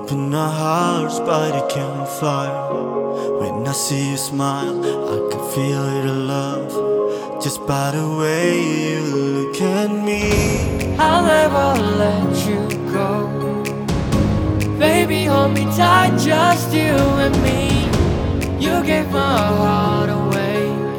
open our hearts by the campfire. When I see you smile, I can feel your love just by the way you look at me. I'll never let you go. Baby, hold me tight, just you and me. You gave my heart away.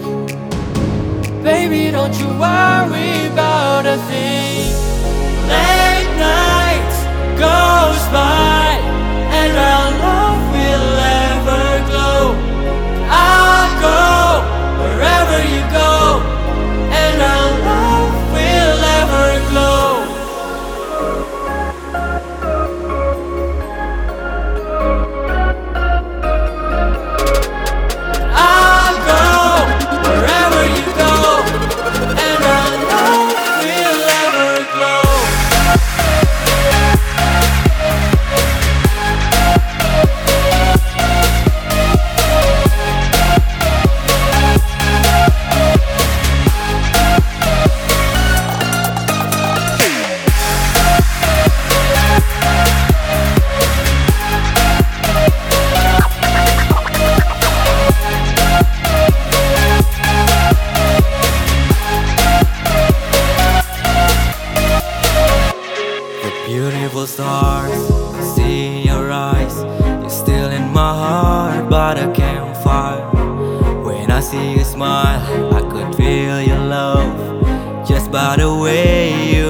Baby, don't you worry about a thing. Late nights goes by and our love will ever glow. I'll go wherever you go, and our love will ever glow. I'll go wherever you go, and our love will ever glow. Beautiful stars, I see in your eyes. You're still in my heart by the campfire. When I see you smile, I could feel your love just by the way you